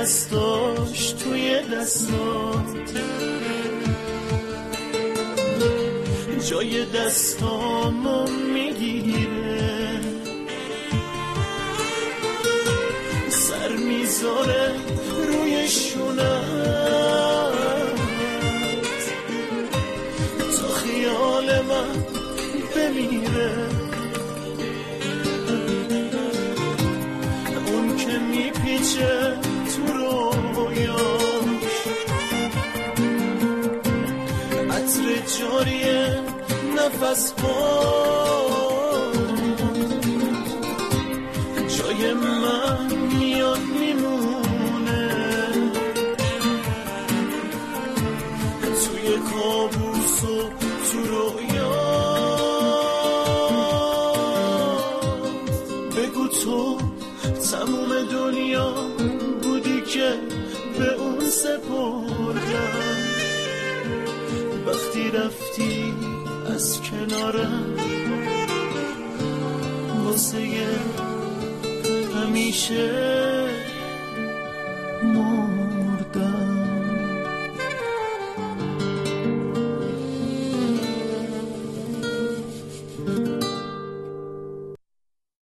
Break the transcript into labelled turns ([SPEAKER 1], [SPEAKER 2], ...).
[SPEAKER 1] دستاش توی دستات، جای دستامو میگیره، سر میذاره روی شونت تا خیال من بمیره. اون که میپیچه تو رویاش، عطر جاریه نفس جای من میاد میمونه، توی کابوس و تو رویا. بگو تو تموم دنیا بودی که به اون سپردم، وقتی رفتی از کنارم واسه همیشه.